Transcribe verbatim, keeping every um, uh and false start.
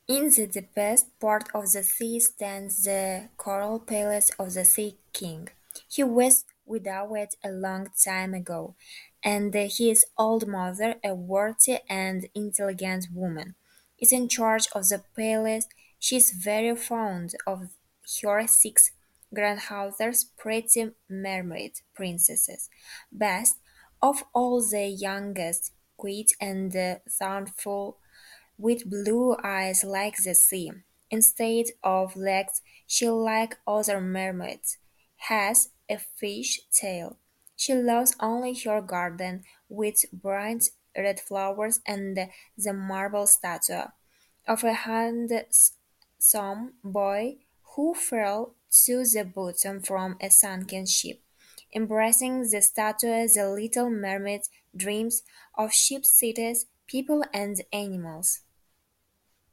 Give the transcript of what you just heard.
In the deepest part of the sea stands the coral palace of the Sea King. He was without it a long time ago, and his old mother, a worthy and intelligent woman, is in charge of the palace. She is very fond of her six granddaughters, pretty mermaid princesses, best of all the youngest, quiet and thoughtful with blue eyes like the sea. Instead of legs, she, like other mermaids, has a fish tail. She loves only her garden with bright red flowers and the marble statue of a handsome boy who fell to the bottom from a sunken ship. Embracing the statue, the little mermaid dreams of ship cities, people, and animals.